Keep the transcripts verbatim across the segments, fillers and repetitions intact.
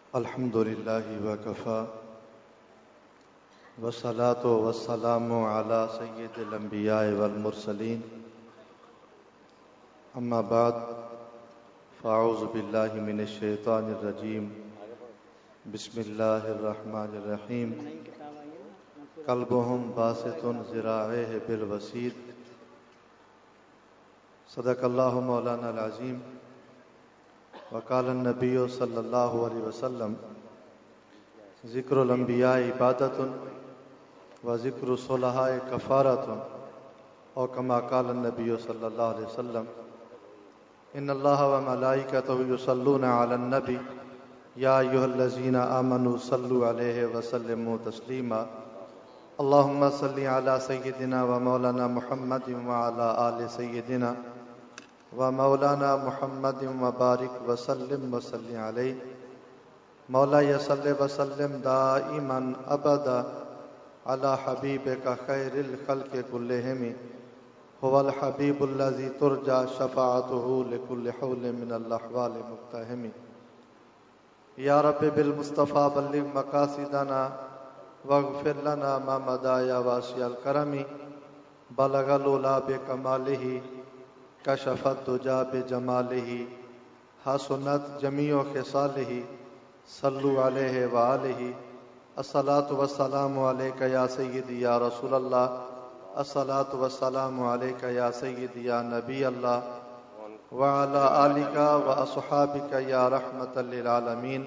الحمد للہ وکفی والصلاۃ والسلام علی سید الانبیاء والمرسلین اما بعد فاعوذ باللہ من الشیطان الرجیم بسم اللہ الرحمن الرحیم قلبہم باسط ذراعیہ بالوسیط صدق اللہ مولانا العظیم وقال النبی صلی اللہ علیہ وسلم ذکر الانبیاء عبادت و ذکر الصلحاء کفارت اور کما قال النبی صلی اللہ علیہ وسلم ان اللہ و ملائکتہ یصلون علی النبی یا ایھا الذین آمنوا صلوا علیہ وسلموا تسلیما اللہم صلی علی سیدنا و مولانا محمد وعلی آل سیدنا و مولانا محمد وبارک وسلم وسلم علیہ مولا صلی وسلم دائما ابدا علی حبیبک خیر الخلق کلہم هو الحبیب الذی ترجى شفاعته لكل حول من الاحوال مقتحم یا رب بالمصطفى بلغ مقاصدنا واغفر لنا ما مضى یا واسع الکرم بلغ العلا بکمالہ کشف الدجى بجمالہ حسنت جمیع خصالہ صلوا علیہ وآلہ الصلاۃ والسلام علیک یا سیدی یا رسول اللہ الصلاۃ والسلام علیک یا سیدی یا نبی اللہ وعلی آلک واصحابک یا رحمۃ للعالمین۔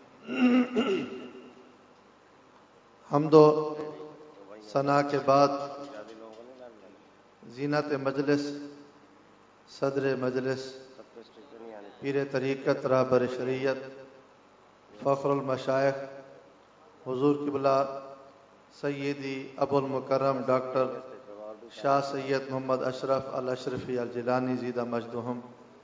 حمد و ثنا کے بعد زینت مجلس صدر مجلس پیر طریقت رہبر شریعت فخر المشائخ حضور قبلہ سیدی ابو المکرم ڈاکٹر شاہ سید محمد اشرف الاشرفی الجیلانی زیدہ مجدہم،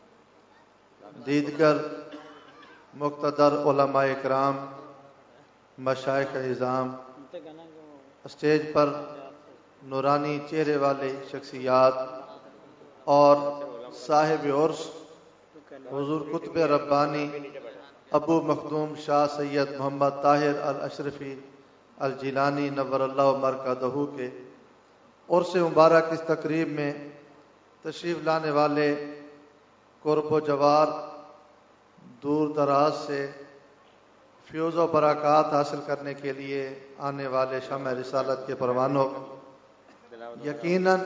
دیگر مقتدر علماء اکرام، مشائخ اعظام، اسٹیج پر نورانی چہرے والے شخصیات اور صاحب عرس حضور قطب ربانی ابو مخدوم شاہ سید محمد طاہر الاشرفی الجیلانی نور اللہ مرکزہ کے عرس مبارک اس تقریب میں تشریف لانے والے قرب و جوار دور دراز سے فیوز و برکات حاصل کرنے کے لیے آنے والے شمع رسالت کے پروانوں، یقیناً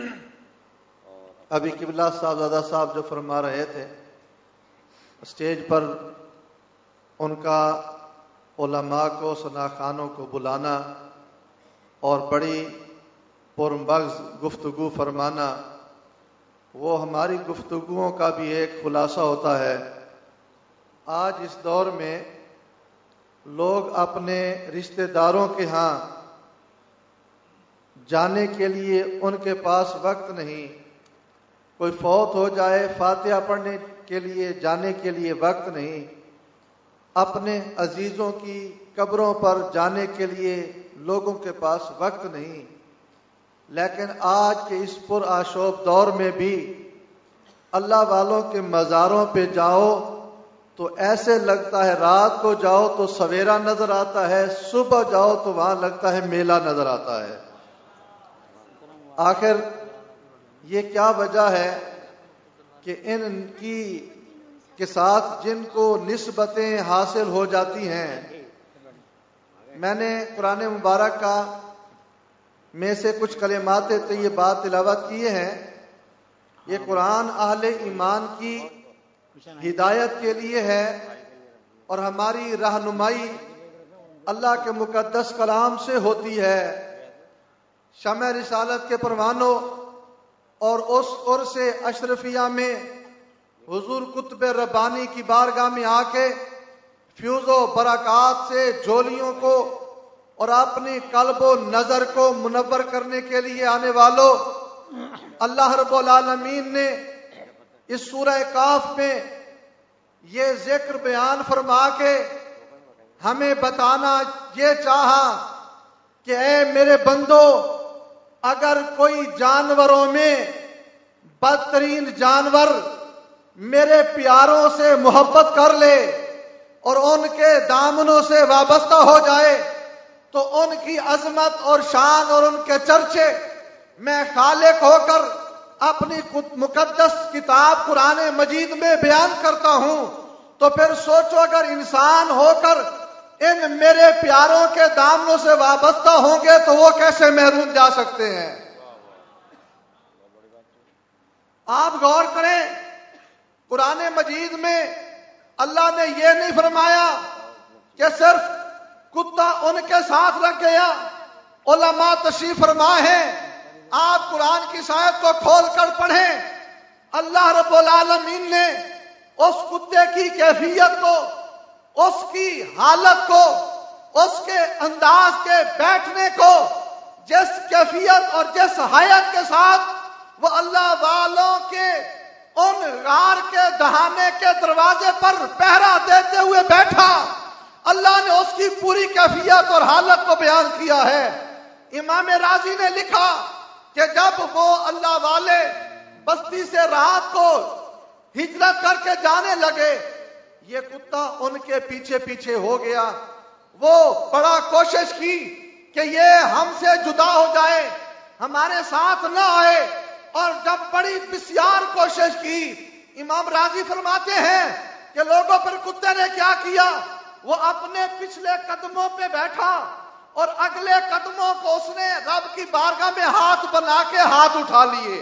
ابھی قبلہ صاحبزادہ صاحب جو فرما رہے تھے اسٹیج پر ان کا علماء کو ثناخوانوں کو بلانا اور بڑی پرمغز گفتگو فرمانا، وہ ہماری گفتگوؤں کا بھی ایک خلاصہ ہوتا ہے۔ آج اس دور میں لوگ اپنے رشتہ داروں کے ہاں جانے کے لیے ان کے پاس وقت نہیں، کوئی فوت ہو جائے فاتحہ پڑھنے کے لیے جانے کے لیے وقت نہیں، اپنے عزیزوں کی قبروں پر جانے کے لیے لوگوں کے پاس وقت نہیں، لیکن آج کے اس پر آشوب دور میں بھی اللہ والوں کے مزاروں پہ جاؤ تو ایسے لگتا ہے رات کو جاؤ تو سویرا نظر آتا ہے، صبح جاؤ تو وہاں لگتا ہے میلہ نظر آتا ہے۔ آخر یہ کیا وجہ ہے کہ ان کی کے ساتھ جن کو نسبتیں حاصل ہو جاتی ہیں؟ میں نے قرآن مبارک کا میں سے کچھ کلمات طیبات تلاوت کیے ہیں۔ یہ قرآن اہل ایمان کی ہدایت کے لیے ہے اور ہماری رہنمائی اللہ کے مقدس کلام سے ہوتی ہے۔ شمع رسالت کے پروانوں اور اس عرس اشرفیہ میں حضور قطب ربانی کی بارگاہ میں آ کے فیوز و برکات سے جھولیوں کو اور اپنی قلب و نظر کو منور کرنے کے لیے آنے والوں، اللہ رب العالمین نے اس سورہ کاف میں یہ ذکر بیان فرما کے ہمیں بتانا یہ چاہا کہ اے میرے بندو، اگر کوئی جانوروں میں بدترین جانور میرے پیاروں سے محبت کر لے اور ان کے دامنوں سے وابستہ ہو جائے تو ان کی عظمت اور شان اور ان کے چرچے میں خالق ہو کر اپنی مقدس کتاب قرآن مجید میں بیان کرتا ہوں، تو پھر سوچو اگر انسان ہو کر ان میرے پیاروں کے دامنوں سے وابستہ ہوں گے تو وہ کیسے محروم جا سکتے ہیں؟ آپ غور کریں، قرآن مجید میں اللہ نے یہ نہیں فرمایا کہ صرف کتا ان کے ساتھ رکھ گیا۔ علماء تشریف فرما ہے، آپ قرآن کی آیت کو کھول کر پڑھیں، اللہ رب العالمین نے اس کتے کی کیفیت کو، اس کی حالت کو، اس کے انداز کے بیٹھنے کو، جس کیفیت اور جس حیت کے ساتھ وہ اللہ والوں کے ان غار کے دہانے کے دروازے پر پہرا دیتے ہوئے بیٹھا، اللہ نے اس کی پوری کیفیت اور حالت کو بیان کیا ہے۔ امام رازی نے لکھا کہ جب وہ اللہ والے بستی سے رات کو ہجرت کر کے جانے لگے، یہ کتا ان کے پیچھے پیچھے ہو گیا۔ وہ بڑا کوشش کی کہ یہ ہم سے جدا ہو جائے، ہمارے ساتھ نہ آئے، اور جب بڑی بسیار کوشش کی، امام راضی فرماتے ہیں کہ لوگوں پر کتے نے کیا کیا، وہ اپنے پچھلے قدموں پہ بیٹھا اور اگلے قدموں کو اس نے رب کی بارگاہ میں ہاتھ بنا کے ہاتھ اٹھا لیے۔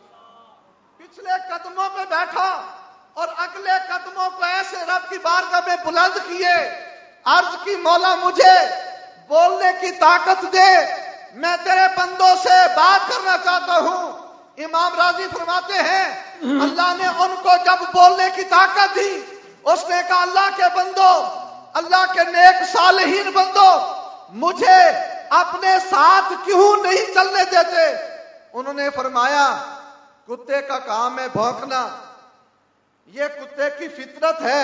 پچھلے قدموں پہ بیٹھا اور اگلے قدموں کو ایسے رب کی بارگاہ میں بلند کیے، عرض کی مولا مجھے بولنے کی طاقت دے، میں تیرے بندوں سے بات کرنا چاہتا ہوں۔ امام راضی فرماتے ہیں اللہ نے ان کو جب بولنے کی طاقت دی، اس نے کہا اللہ کے بندو، اللہ کے نیک صالحین بندو، مجھے اپنے ساتھ کیوں نہیں چلنے دیتے؟ انہوں نے فرمایا کتے کا کام ہے بھونکنا، یہ کتے کی فطرت ہے،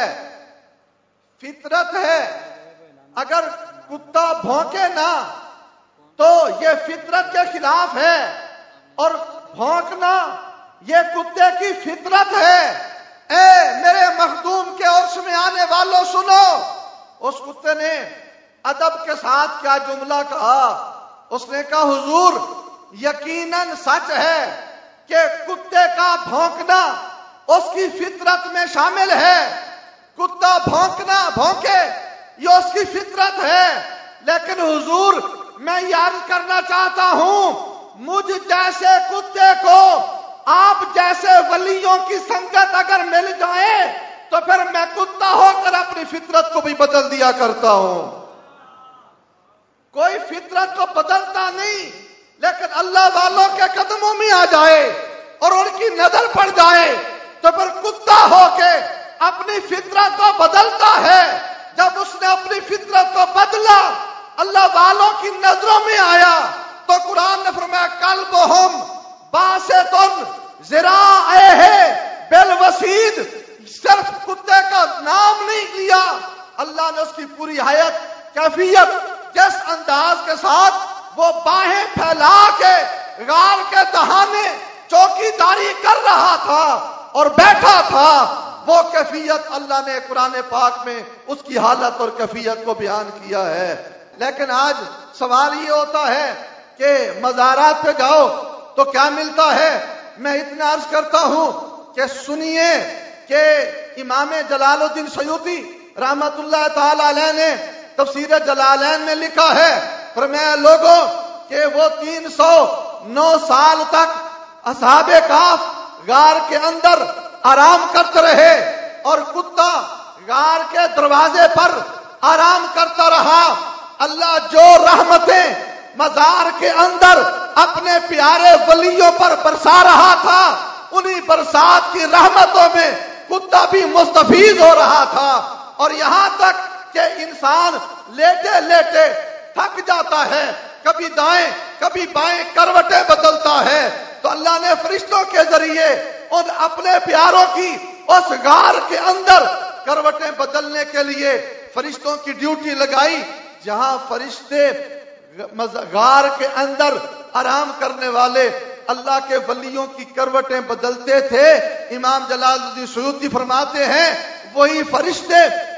فطرت ہے، اگر کتا بھونکے نہ تو یہ فطرت کے خلاف ہے، اور بھونکنا یہ کتے کی فطرت ہے۔ اے میرے مخدوم کے عرش میں آنے والوں سنو، اس کتے نے ادب کے ساتھ کیا جملہ کہا، اس نے کہا حضور یقیناً سچ ہے کہ کتے کا بھونکنا اس کی فطرت میں شامل ہے، کتا بھونکنا بھونکے یہ اس کی فطرت ہے، لیکن حضور میں یہ عرض کرنا چاہتا ہوں مجھ جیسے کتے کو آپ جیسے ولیوں کی سنگت اگر مل جائے تو پھر میں کتا ہو کر اپنی فطرت کو بھی بدل دیا کرتا ہوں۔ کوئی فطرت کو بدلتا نہیں، لیکن اللہ والوں کے قدموں میں آ جائے اور ان کی نظر پڑ جائے تو پھر کتا ہو کے اپنی فطرت کو بدلتا ہے۔ جب اس نے اپنی فطرت کو بدلا، اللہ والوں کی نظروں میں آیا، تو قرآن نے فرمایا کلبہم باسطٌ ذراعیہ بالوسید، صرف کتے کا نام نہیں لیا، اللہ نے اس کی پوری حیت کیفیت، جس انداز کے ساتھ وہ باہیں پھیلا کے غار کے دہانے چوکی داری کر رہا تھا اور بیٹھا تھا، وہ کیفیت اللہ نے قرآن پاک میں اس کی حالت اور کیفیت کو بیان کیا ہے۔ لیکن آج سوال یہ ہوتا ہے کہ مزارات پہ جاؤ تو کیا ملتا ہے؟ میں اتنا عرض کرتا ہوں کہ سنیے کہ امام جلال الدین سیوطی رحمت اللہ تعالی علیہ نے تفسیر جلالین میں لکھا ہے، فرمایا لوگوں کہ وہ تین سو نو سال تک اصحاب کہف غار کے اندر آرام کرتے رہے اور کتا غار کے دروازے پر آرام کرتا رہا۔ اللہ جو رحمتیں مزار کے اندر اپنے پیارے ولیوں پر برسا رہا تھا، انہی برسات کی رحمتوں میں کتا بھی مستفیض ہو رہا تھا، اور یہاں تک کہ انسان لیٹے لیٹے تھک جاتا ہے، کبھی دائیں کبھی بائیں کروٹیں بدلتا ہے، تو اللہ نے فرشتوں کے ذریعے ان اپنے پیاروں کی اس غار کے اندر کروٹیں بدلنے کے لیے فرشتوں کی ڈیوٹی لگائی۔ جہاں فرشتے غار کے اندر آرام کرنے والے اللہ کے ولیوں کی کروٹیں بدلتے تھے، امام جلال الدین سیوطی فرماتے ہیں وہی فرشتے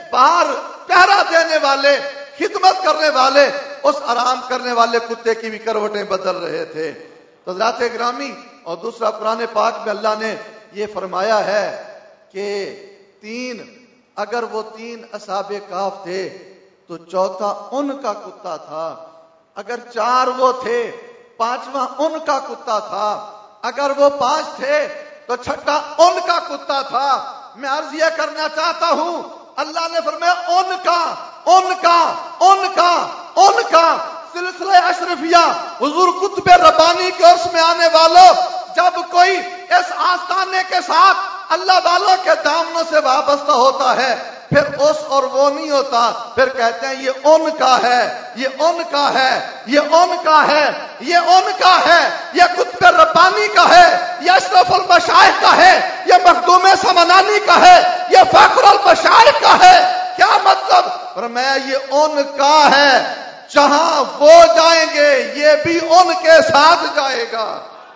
باہر پہرا دینے والے، خدمت کرنے والے اس آرام کرنے والے کتے کی بھی کروٹیں بدل رہے تھے۔ تو حضرات گرامی، اور دوسرا قرآن پاک میں اللہ نے یہ فرمایا ہے کہ تین اگر وہ تین اصحاب کہف تھے تو چوتھا ان کا کتا تھا، اگر چار وہ تھے پانچواں ان کا کتا تھا، اگر وہ پانچ تھے تو چھٹا ان کا کتا تھا۔ میں عرض یہ کرنا چاہتا ہوں، اللہ نے فرمایا ان کا ان کا ان کا ان کا سلسلہ اشرفیہ حضور قطب ربانی کے عرص میں آنے والوں، جب کوئی اس آستانے کے ساتھ اللہ والوں کے دامنوں سے وابستہ ہوتا ہے پھر اس اور وہ نہیں ہوتا، پھر کہتے ہیں یہ ان کا ہے، یہ ان کا ہے، یہ ان کا ہے، یہ ان کا ہے، یہ قطب ربانی کا ہے، یہ اشرف المشائخ کا ہے، یہ مخدوم سمنانی کا ہے، یہ فخر المشائخ کا ہے۔ کیا مطلب؟ فرمایا یہ ان کا ہے، جہاں وہ جائیں گے یہ بھی ان کے ساتھ جائے گا۔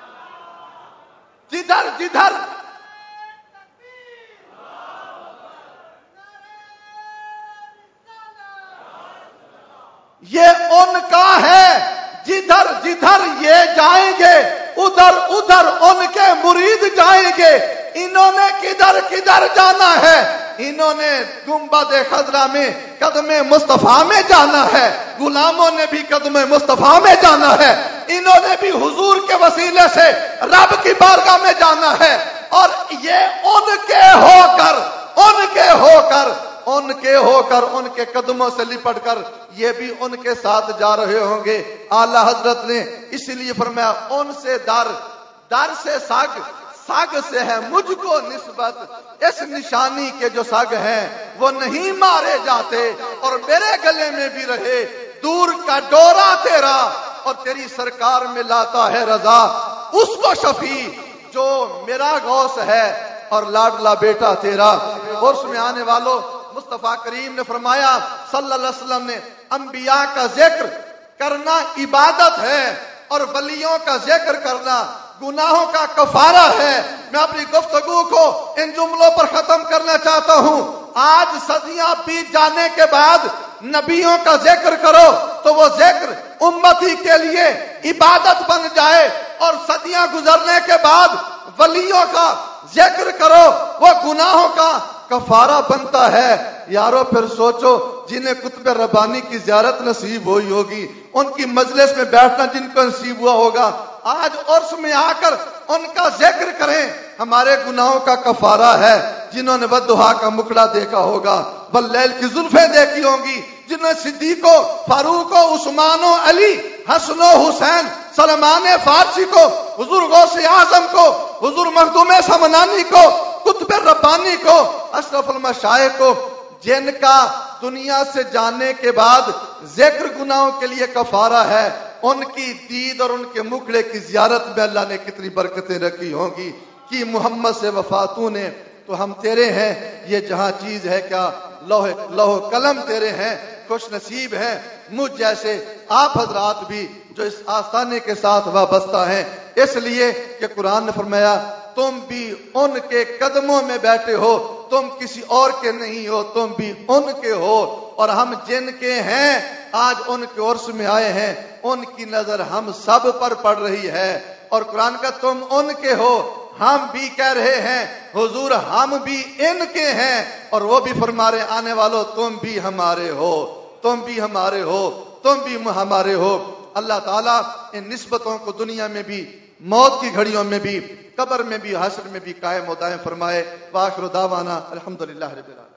جدھر جدھر یہ ان کا ہے، جدھر جدھر یہ جائیں گے ادھر ادھر ان کے مرید جائیں گے۔ انہوں نے کدھر کدھر جانا ہے؟ انہوں نے گنبد خضرا میں قدم مصطفیٰ میں جانا ہے، غلاموں نے بھی قدم مصطفیٰ میں جانا ہے، انہوں نے بھی حضور کے وسیلے سے رب کی بارگاہ میں جانا ہے، اور یہ ان کے ہو کر ان کے ہو کر ان کے ہو کر ان کے قدموں سے لپٹ کر یہ بھی ان کے ساتھ جا رہے ہوں گے۔ اعلی حضرت نے اس لیے فرمایا ان سے در در سے سگ، سگ سے ہے مجھ کو نسبت، اس نشانی کے جو سگ ہیں وہ نہیں مارے جاتے، اور میرے گلے میں بھی رہے دور کا ڈورا تیرا، اور تیری سرکار میں لاتا ہے رضا اس کو شفیع جو میرا غوث ہے اور لاڈلا بیٹا تیرا۔ اور اس میں آنے والوں مصطفیٰ کریم نے فرمایا صلی اللہ علیہ وسلم نے انبیاء کا ذکر کرنا عبادت ہے اور ولیوں کا ذکر کرنا گناہوں کا کفارہ ہے۔ میں اپنی گفتگو کو ان جملوں پر ختم کرنا چاہتا ہوں۔ آج صدیاں بیت جانے کے بعد نبیوں کا ذکر کرو تو وہ ذکر امتی کے لیے عبادت بن جائے، اور صدیاں گزرنے کے بعد ولیوں کا ذکر کرو وہ گناہوں کا کفارہ بنتا ہے۔ یارو پھر سوچو جنہیں قطب ربانی کی زیارت نصیب ہوئی ہوگی، ان کی مجلس میں بیٹھنا جن کو نصیب ہوا ہوگا، آج عرس میں آ کر ان کا ذکر کریں، ہمارے گناہوں کا کفارہ ہے۔ جنہوں نے بددعا کا مکڑا دیکھا ہوگا، واللیل کی زلفیں دیکھی ہوں گی، جنہوں نے صدیق و فاروق و عثمان و علی، حسن و حسین، سلمان فارسی کو، حضور غوث اعظم کو، حضور مخدوم سمنانی کو، قطب ربانی کو، اشرف المشائخ کو، جن کا دنیا سے جانے کے بعد ذکر گناہوں کے لیے کفارہ ہے، ان کی دید اور ان کے مکڑے کی زیارت میں اللہ نے کتنی برکتیں رکھی ہوں گی کہ محمد سے وفاتوں نے تو ہم تیرے ہیں، یہ جہاں چیز ہے کیا لوح لوح قلم تیرے ہیں، خوش نصیب ہیں مجھ جیسے آپ حضرات بھی جو اس آستانے کے ساتھ وابستہ ہیں، اس لیے کہ قرآن نے فرمایا تم بھی ان کے قدموں میں بیٹھے ہو، تم کسی اور کے نہیں ہو، تم بھی ان کے ہو، اور ہم جن کے ہیں آج ان کے عرس میں آئے ہیں، ان کی نظر ہم سب پر پڑ رہی ہے، اور قرآن کا تم ان کے ہو، ہم بھی کہہ رہے ہیں حضور ہم بھی ان کے ہیں، اور وہ بھی فرما رہے آنے والوں تم بھی ہمارے ہو، تم بھی ہمارے ہو، تم بھی ہمارے ہو۔ اللہ تعالیٰ ان نسبتوں کو دنیا میں بھی، موت کی گھڑیوں میں بھی، قبر میں بھی، حشر میں بھی قائم و دائم فرمائے۔ وآخر دعوانا الحمدللہ رب العالمین۔